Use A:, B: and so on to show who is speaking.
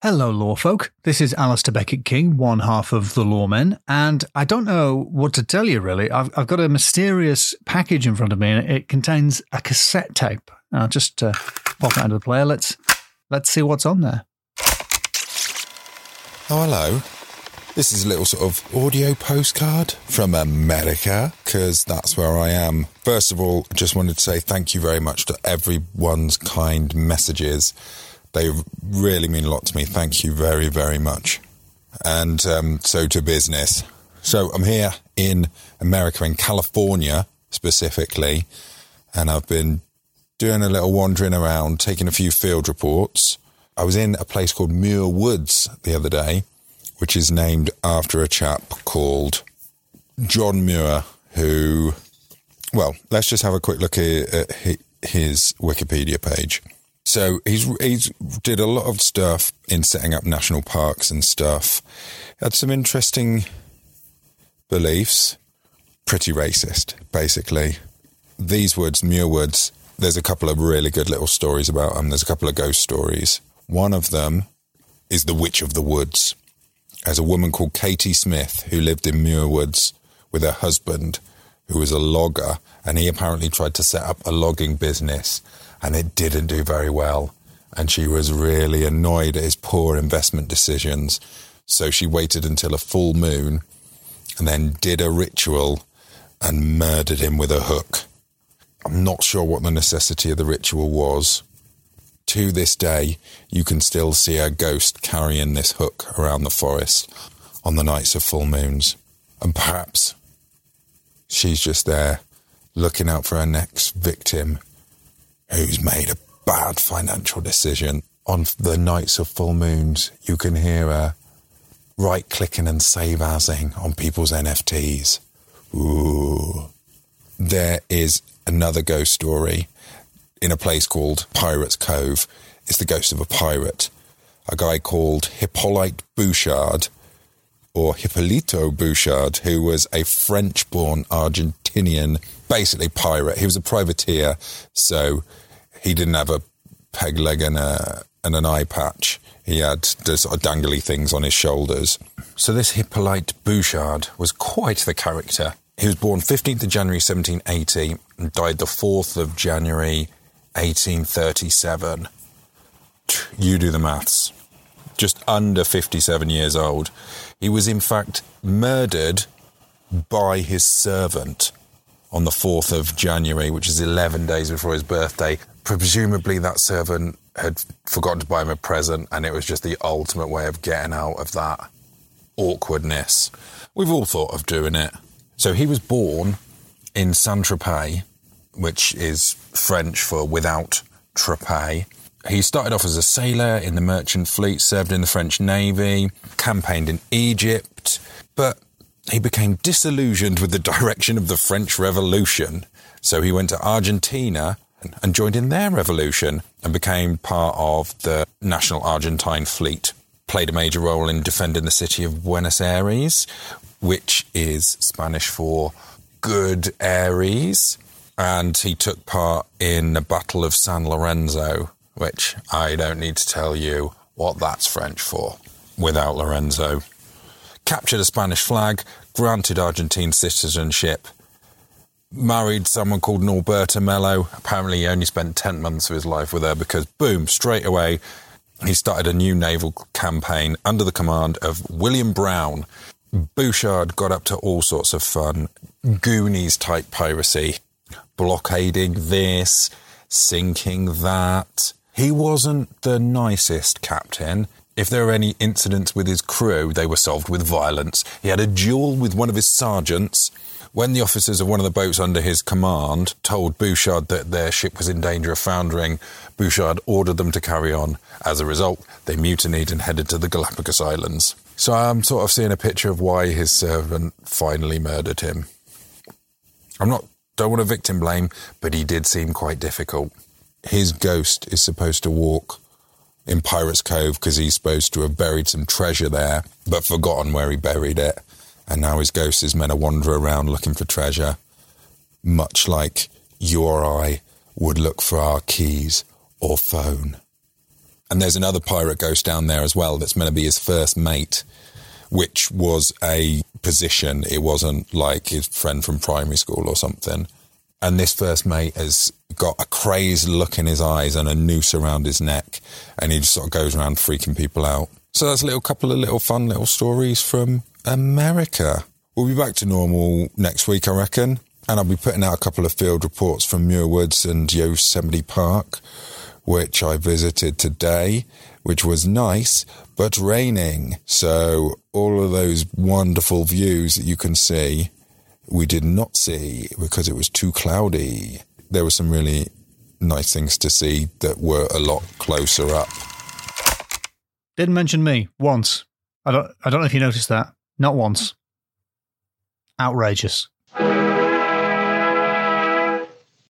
A: Hello, lawfolk. This is Alistair Beckett-King, one half of The Lawmen, and I don't know what to tell you, really. I've got a mysterious package in front of me, and it contains a cassette tape. I'll just pop it out of the player. Let's see what's on there.
B: Oh, hello. This is a little sort of audio postcard from America, because that's where I am. First of all, I just wanted to say thank you very much to everyone's kind messages. They really mean a lot to me. Thank you very, very much. And so to business. So I'm here in America, in California specifically, and I've been doing a little wandering around, taking a few field reports. I was in a place called Muir Woods the other day, which is named after a chap called John Muir, who, well, let's just have a quick look at his Wikipedia page. So he's did a lot of stuff in setting up national parks and stuff. Had some interesting beliefs. Pretty racist, basically. These woods, Muir Woods, there's a couple of really good little stories about them. There's a couple of ghost stories. One of them is the Witch of the Woods. There's a woman called Katie Smith who lived in Muir Woods with her husband, who was a logger, and he apparently tried to set up a logging business, and it didn't do very well. And she was really annoyed at his poor investment decisions. So she waited until a full moon and then did a ritual and murdered him with a hook. I'm not sure what the necessity of the ritual was. To this day, you can still see a ghost carrying this hook around the forest on the nights of full moons. And perhaps she's just there looking out for her next victim who's made a bad financial decision. On the nights of full moons, you can hear her right-clicking and save-asing on people's NFTs. Ooh. There is another ghost story in a place called Pirates Cove. It's the ghost of a pirate. A guy called Hippolyte Bouchard, or Hippolito Bouchard, who was a French-born Argentinian, basically pirate. He was a privateer, so he didn't have a peg leg and an eye patch. He had the sort of dangly things on his shoulders. So this Hippolyte Bouchard was quite the character. He was born 15th of January 1780 and died the 4th of January 1837. You do the maths. Just under 57 years old. He was in fact murdered by his servant on the 4th of January, which is 11 days before his birthday. Presumably that servant had forgotten to buy him a present, and it was just the ultimate way of getting out of that awkwardness. We've all thought of doing it. So he was born in Saint-Tropez, which is French for without Tropez. He started off as a sailor in the merchant fleet, served in the French Navy, campaigned in Egypt, but he became disillusioned with the direction of the French Revolution. So he went to Argentina and joined in their revolution and became part of the National Argentine Fleet. Played a major role in defending the city of Buenos Aires, which is Spanish for good Aries. And he took part in the Battle of San Lorenzo, which I don't need to tell you what that's French for, without Lorenzo. Captured a Spanish flag, granted Argentine citizenship, married someone called Norberta Mello. Apparently he only spent 10 months of his life with her because, boom, straight away, he started a new naval campaign under the command of William Brown. Bouchard got up to all sorts of fun, Goonies-type piracy, blockading this, sinking that. He wasn't the nicest captain. If there were any incidents with his crew, they were solved with violence. He had a duel with one of his sergeants. When the officers of one of the boats under his command told Bouchard that their ship was in danger of foundering, Bouchard ordered them to carry on. As a result, they mutinied and headed to the Galapagos Islands. So I'm sort of seeing a picture of why his servant finally murdered him. Don't want to victim blame, but he did seem quite difficult. His ghost is supposed to walk in Pirates Cove because he's supposed to have buried some treasure there, but forgotten where he buried it. And now his ghost is meant to wander around looking for treasure, much like you or I would look for our keys or phone. And there's another pirate ghost down there as well that's meant to be his first mate, which was a position. It wasn't like his friend from primary school or something. And this first mate has got a crazed look in his eyes and a noose around his neck. And he just sort of goes around freaking people out. So that's a couple of little fun little stories from America. We'll be back to normal next week, I reckon. And I'll be putting out a couple of field reports from Muir Woods and Yosemite Park, which I visited today, which was nice, but raining. So all of those wonderful views that you can see, we did not see because it was too cloudy. There were some really nice things to see that were a lot closer up.
A: Didn't mention me once. I don't know if you noticed that. Not once. Outrageous.